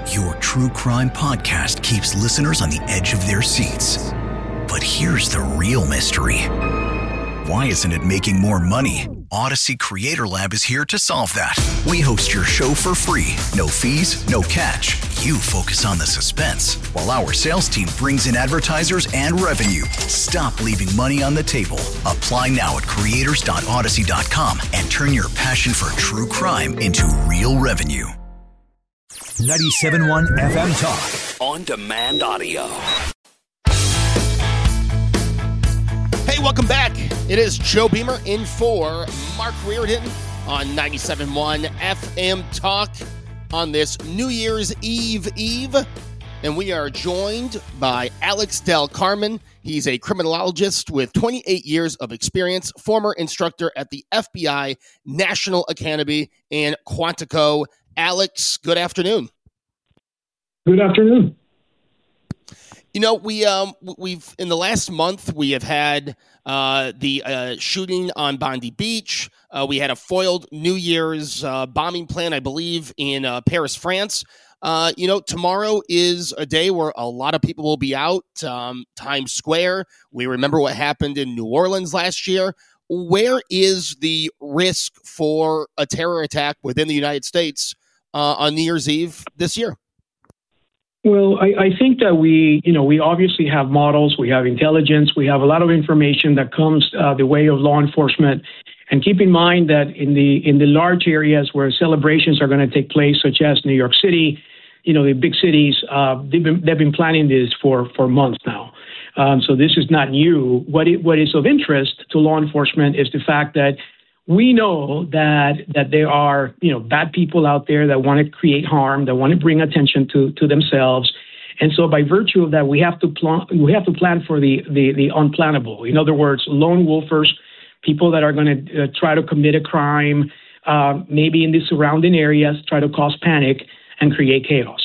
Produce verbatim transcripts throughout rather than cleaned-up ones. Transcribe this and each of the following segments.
Your true crime podcast keeps listeners on the edge of their seats. But here's the real mystery. Why isn't it making more money? Odyssey Creator Lab is here to solve that. We host your show for free. No fees, no catch. You focus on the suspense, while our sales team brings in advertisers and revenue. Stop leaving money on the table. Apply now at creators dot odyssey dot com and turn your passion for true crime into real revenue. ninety-seven point one F M Talk. On demand audio. Hey, welcome back. It is Joe Beamer in for Mark Reardon on ninety-seven point one F M Talk on this New Year's Eve Eve. And we are joined by Alex Del Carmen. He's a criminologist with twenty-eight years of experience, former instructor at the F B I National Academy in Quantico. Alex, good afternoon. Good afternoon. You know, we um we've in the last month we have had uh, the uh, shooting on Bondi Beach. Uh, we had a foiled New Year's uh, bombing plan, I believe, in uh, Paris, France. Uh, you know, tomorrow is a day where a lot of people will be out. Um, Times Square. We remember what happened in New Orleans last year. Where is the risk for a terror attack within the United States uh, on New Year's Eve this year? Well, I, I think that we, you know, we obviously have models, we have intelligence, we have a lot of information that comes uh, the way of law enforcement. And keep in mind that in the in the large areas where celebrations are going to take place, such as New York City, you know, the big cities, uh, they've been they've been planning this for for months now. Um, so this is not new. What it, what is of interest to law enforcement is the fact that we know that that there are, you know, bad people out there that want to create harm, that want to bring attention to to themselves, and so by virtue of that, we have to plan. We have to plan for the the, the unplannable. In other words, lone wolfers, people that are going to uh, try to commit a crime, uh, maybe in the surrounding areas, try to cause panic and create chaos.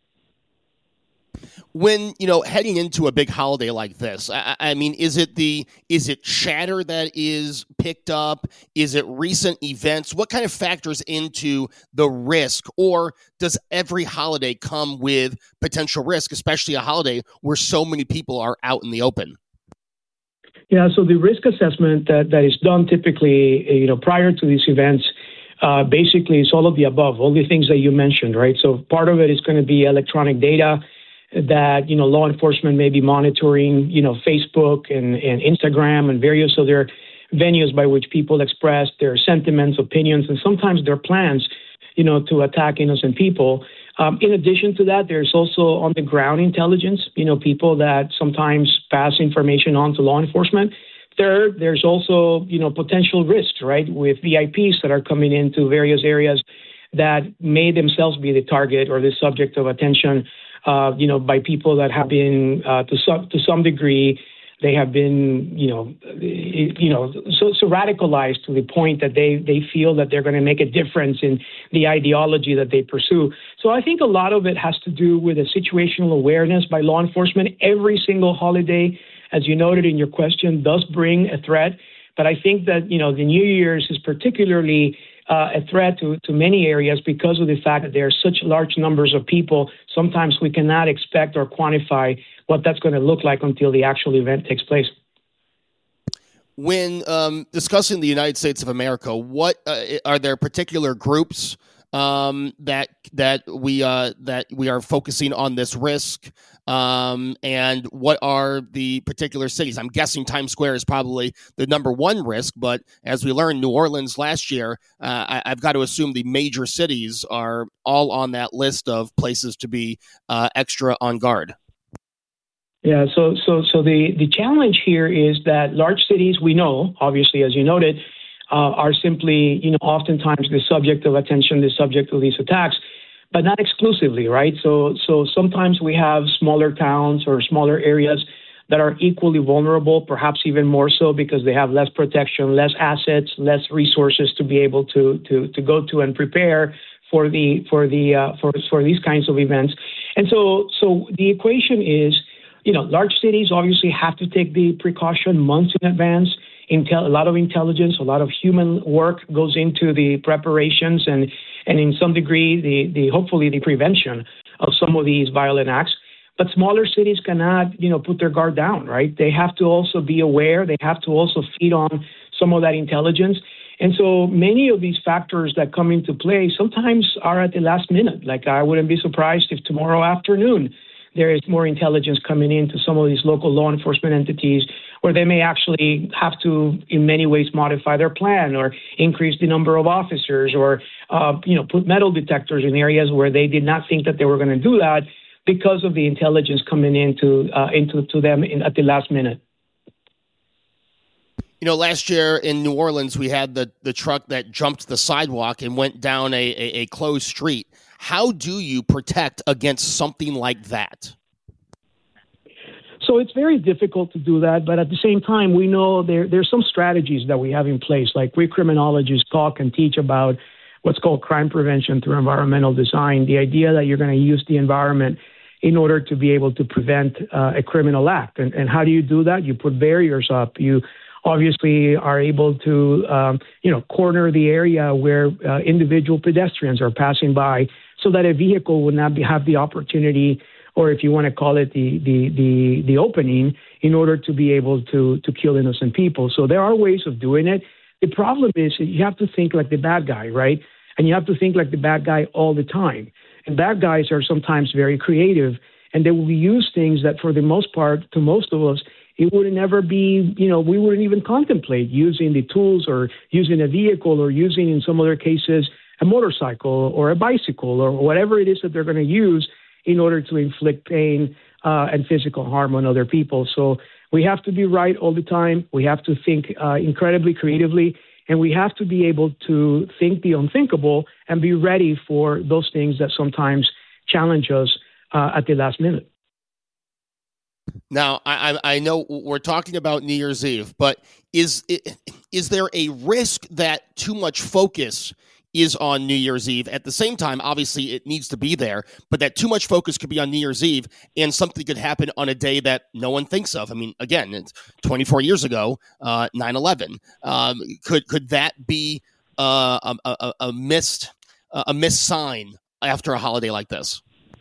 When, you know, heading into a big holiday like this, I, I mean, is it the is it chatter that is picked up? Is it recent events? What kind of factors into the risk? Or does every holiday come with potential risk, especially a holiday where so many people are out in the open? Yeah, so the risk assessment that, that is done typically, you know, prior to these events, uh, basically is all of the above, all the things that you mentioned, right? So part of it is going to be electronic data that, you know, law enforcement may be monitoring, you know, Facebook and, and Instagram and various other venues by which people express their sentiments, opinions, and sometimes their plans, you know, to attack innocent people. Um, in addition to that, there's also on the ground intelligence, you know, people that sometimes pass information on to law enforcement. Third, there's also, you know, potential risks, right, with V I Ps that are coming into various areas that may themselves be the target or the subject of attention, uh, you know, by people that have been, uh, to some to some degree, they have been, you know, you know, so, so radicalized to the point that they they feel that they're going to make a difference in the ideology that they pursue. So I think a lot of it has to do with a situational awareness by law enforcement. Every single holiday, as you noted in your question, does bring a threat. But I think that, you know, the New Year's is particularly uh, a threat to, to many areas because of the fact that there are such large numbers of people. Sometimes we cannot expect or quantify what that's going to look like until the actual event takes place. When um, discussing the United States of America, what uh, are there particular groups um, that that we uh, that we are focusing on this risk, um, and what are the particular cities? I'm guessing Times Square is probably the number one risk, but as we learned, New Orleans last year, uh, I, I've got to assume the major cities are all on that list of places to be uh, extra on guard. Yeah, so so so the, the challenge here is that large cities, we know, obviously, as you noted, uh, are simply, you know, oftentimes the subject of attention, the subject of these attacks, but not exclusively, right? So so sometimes we have smaller towns or smaller areas that are equally vulnerable, perhaps even more so because they have less protection, less assets, less resources to be able to to to go to and prepare for the for the uh, for for these kinds of events. And so so the equation is, you know, large cities obviously have to take the precaution months in advance. intel, a lot of intelligence, a lot of human work goes into the preparations and, and in some degree, the, the hopefully the prevention of some of these violent acts. But smaller cities cannot, you know, put their guard down, right? They have to also be aware. They have to also feed on some of that intelligence. And so many of these factors that come into play sometimes are at the last minute. Like I wouldn't be surprised if tomorrow afternoon there is more intelligence coming into some of these local law enforcement entities where they may actually have to, in many ways, modify their plan or increase the number of officers or, uh, you know, put metal detectors in areas where they did not think that they were going to do that because of the intelligence coming into uh, into to them in, at the last minute. You know, last year in New Orleans, we had the, the truck that jumped the sidewalk and went down a, a, a closed street. How do you protect against something like that? So it's very difficult to do that, but at the same time, we know there there's some strategies that we have in place. Like we criminologists talk and teach about what's called crime prevention through environmental design, the idea that you're going to use the environment in order to be able to prevent uh, a criminal act. And, and how do you do that? You put barriers up. You obviously are able to, um, you know, corner the area where uh, individual pedestrians are passing by so that a vehicle would not be, have the opportunity, or if you want to call it the, the, the, the opening, in order to be able to, to kill innocent people. So there are ways of doing it. The problem is that you have to think like the bad guy, right? And you have to think like the bad guy all the time. And bad guys are sometimes very creative, and they will use things that for the most part, to most of us, it would never be, you know, we wouldn't even contemplate using the tools or using a vehicle or using, in some other cases, a motorcycle or a bicycle or whatever it is that they're going to use in order to inflict pain uh, and physical harm on other people. So we have to be right all the time. We have to think uh, incredibly creatively. And we have to be able to think the unthinkable and be ready for those things that sometimes challenge us uh, at the last minute. Now, I, I know we're talking about New Year's Eve, but is is there a risk that too much focus is on New Year's Eve? At the same time, obviously, it needs to be there, but that too much focus could be on New Year's Eve and something could happen on a day that no one thinks of. I mean, again, it's twenty-four years ago, uh, nine eleven. Um, could could that be uh, a, a, a missed a missed sign after a holiday like this?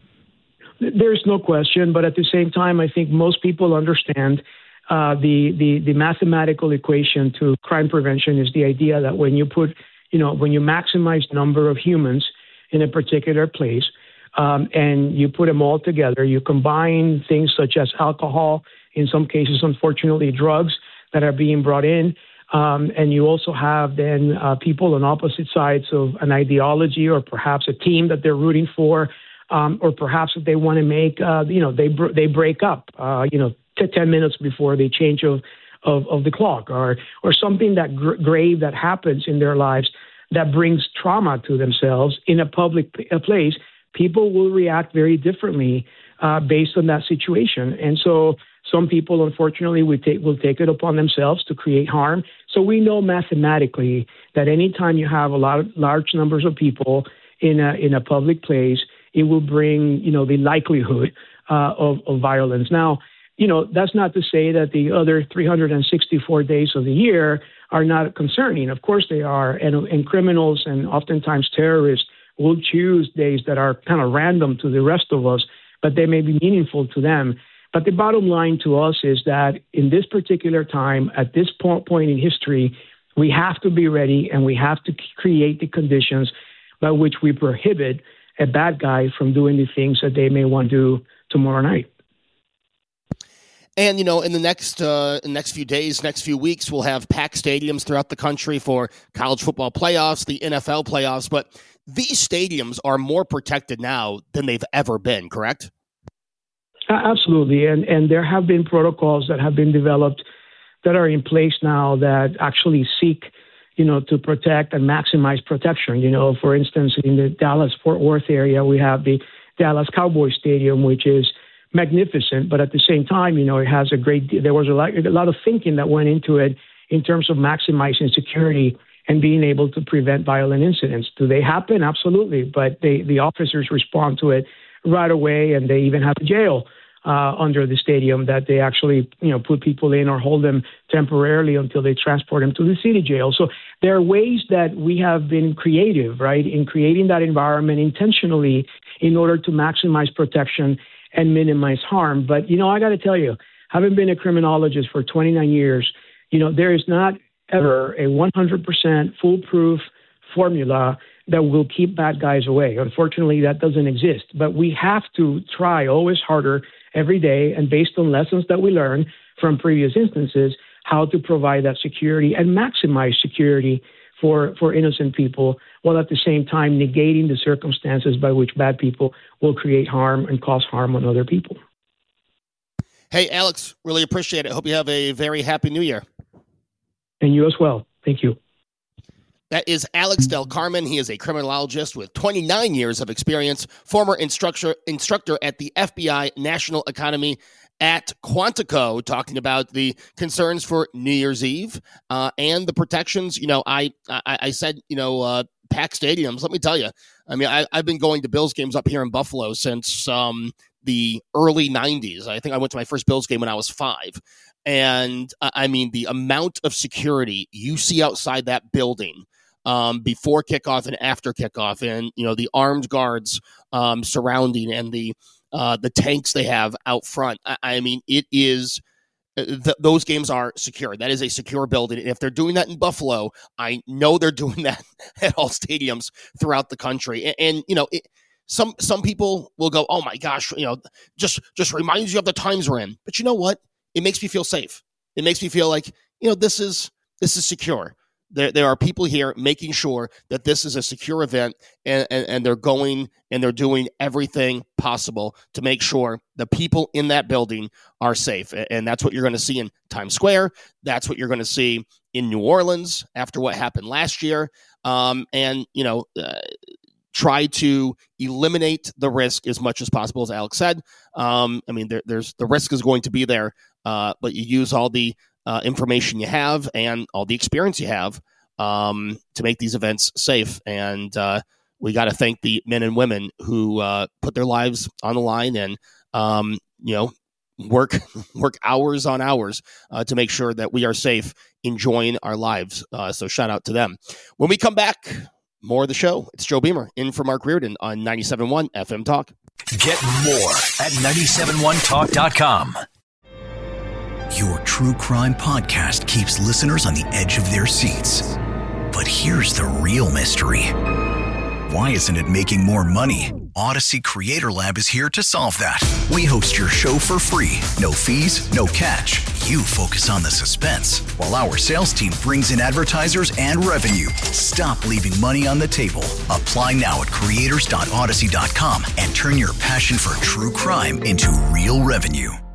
There's no question, but at the same time, I think most people understand uh, the, the the mathematical equation to crime prevention is the idea that when you put, you know, when you maximize number of humans in a particular place, um, and you put them all together, you combine things such as alcohol, in some cases, unfortunately, drugs that are being brought in, um, and you also have then uh, people on opposite sides of an ideology or perhaps a team that they're rooting for. Um, or perhaps if they want to make, uh, you know, they br- they break up, uh, you know, t- ten minutes before the change of, of, of the clock, or or something that gr- grave that happens in their lives that brings trauma to themselves in a public p- a place. People will react very differently uh, based on that situation, and so some people, unfortunately, will take will take it upon themselves to create harm. So we know mathematically that anytime you have a lot of large numbers of people in a in a public place, it will bring, you know, the likelihood uh, of, of violence. Now, you know, that's not to say that the other three hundred sixty-four days of the year are not concerning. Of course they are. And, and criminals and oftentimes terrorists will choose days that are kind of random to the rest of us, but they may be meaningful to them. But the bottom line to us is that in this particular time, at this point in history, we have to be ready and we have to create the conditions by which we prohibit a bad guy from doing the things that they may want to do tomorrow night. And, you know, in the next uh, next few days, next few weeks, we'll have packed stadiums throughout the country for college football playoffs, the N F L playoffs. But these stadiums are more protected now than they've ever been, correct? Uh, absolutely. And, and there have been protocols that have been developed that are in place now that actually seek you know, to protect and maximize protection. You know, for instance, in the Dallas-Fort Worth area, we have the Dallas Cowboys Stadium, which is magnificent, but at the same time, you know, it has a great, there was a lot, a lot of thinking that went into it in terms of maximizing security and being able to prevent violent incidents. Do they happen? Absolutely. But they, the officers respond to it right away, and they even have a jail uh, under the stadium that they actually, you know, put people in or hold them temporarily until they transport them to the city jail. So there are ways that we have been creative, right, in creating that environment intentionally in order to maximize protection and minimize harm. But, you know, I got to tell you, having been a criminologist for twenty-nine years, you know, there is not ever a one hundred percent foolproof formula that will keep bad guys away. Unfortunately, that doesn't exist. But we have to try always harder every day, and based on lessons that we learn from previous instances, how to provide that security and maximize security for, for innocent people, while at the same time negating the circumstances by which bad people will create harm and cause harm on other people. Hey, Alex, really appreciate it. Hope you have a very happy new year. And you as well. Thank you. That is Alex Del Carmen. He is a criminologist with twenty-nine years of experience, former instructor instructor at the F B I National Academy at Quantico, talking about the concerns for New Year's Eve uh, and the protections. You know, I I, I said, you know, uh, packed stadiums. Let me tell you, I mean, I, I've been going to Bills games up here in Buffalo since um, the early nineties. I think I went to my first Bills game when I was five. And uh, I mean, the amount of security you see outside that building um, before kickoff and after kickoff, and, you know, the armed guards um, surrounding, and the uh, the tanks they have out front. I, I mean, it is th- those games are secure. That is a secure building. And if they're doing that in Buffalo, I know they're doing that at all stadiums throughout the country. And, and you know, it, some some people will go, "Oh my gosh, you know, just just reminds you of the times we're in." But you know what? It makes me feel safe. It makes me feel like, you know, this is this is secure. There there are people here making sure that this is a secure event, and, and, and they're going and they're doing everything possible to make sure the people in that building are safe. And that's what you're going to see in Times Square. That's what you're going to see in New Orleans after what happened last year. Um, and, you know, uh, try to eliminate the risk as much as possible, as Alex said. Um, I mean, there, there's the risk is going to be there, uh, but you use all the uh, information you have and all the experience you have um, to make these events safe. And uh, we got to thank the men and women who uh, put their lives on the line and, um, you know, work work hours on hours uh, to make sure that we are safe, enjoying our lives. Uh, so shout out to them. When we come back, more of the show. It's Joe Beamer in for Mark Reardon on ninety-seven point one F M Talk. Get more at nine seven one talk dot com. Your true crime podcast keeps listeners on the edge of their seats. But here's the real mystery. Why isn't it making more money? Odyssey Creator Lab is here to solve that. We host your show for free. No fees, no catch. You focus on the suspense, while our sales team brings in advertisers and revenue. Stop leaving money on the table. Apply now at creators dot odyssey dot com and turn your passion for true crime into real revenue.